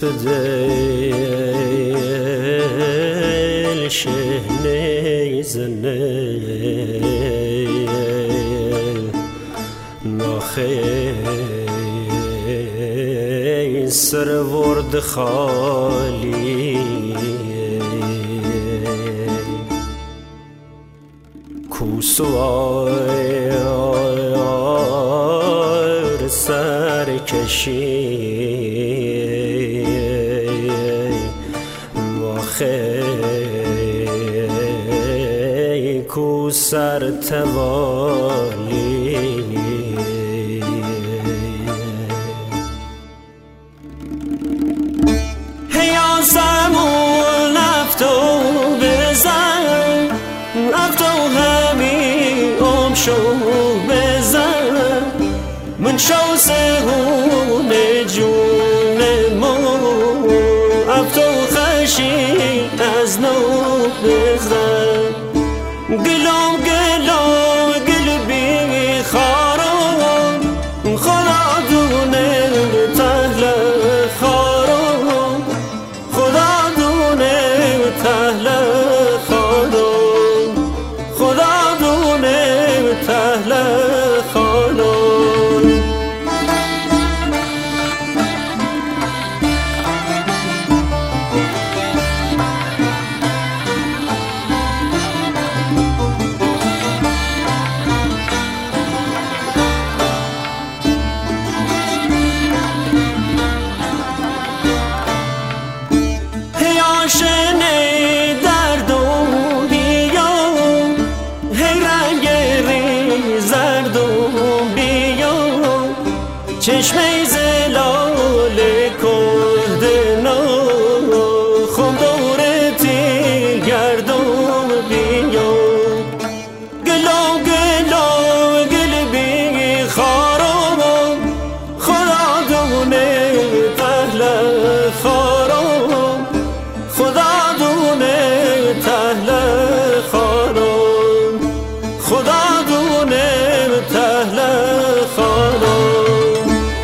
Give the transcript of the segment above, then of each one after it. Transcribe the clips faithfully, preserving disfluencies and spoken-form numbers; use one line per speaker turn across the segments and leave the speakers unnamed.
دل شهنه زنه ناخه سرورد خالی کوسوار سرکشی واخی کو سر توالی هیا سمون افتو بزن افتو همی ام شو بزن من شو سهون جون مو افتو از نو بزن گلوم گلوم گل بی خارم خدا دونه تهل خارم خدا دونه تهل خارم خدا دونه تهل خارم شنه دردم بیا هی رنگ ریزردم بیا چشمه زلال کردنا خم دور تیر گردم بیا گلو گلو گل بی خارم خدا دونه تهل خارم خدا دونه تهل خارم خدا دونه تهل خارم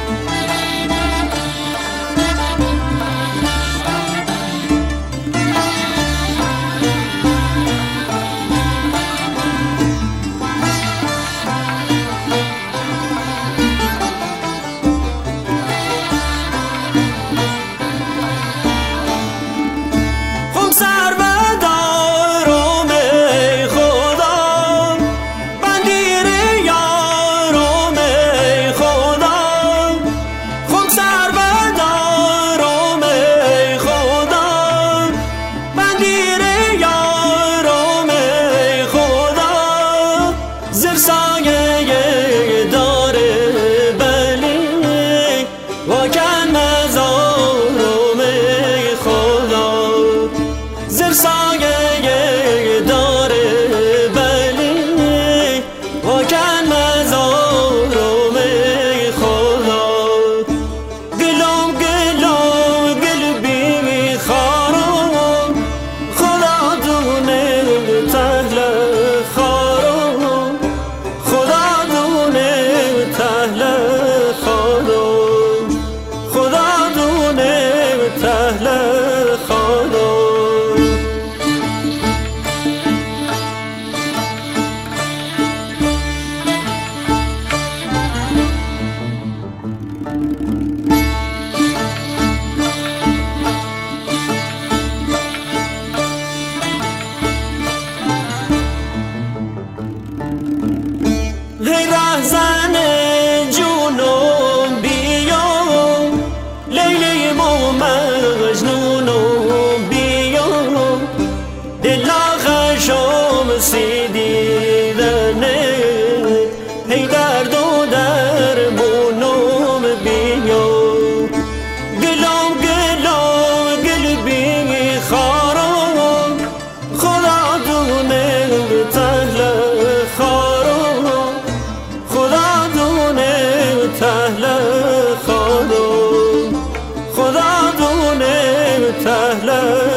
رهزن جونم بیا لیلی و مجنونم بیا دلا خشم سیدیدنه هی درد و درمونم بیا گلم گلم گل بی خارم خدا دونه تهل خارم خدا دونه تهل خارم خدا دونه تهل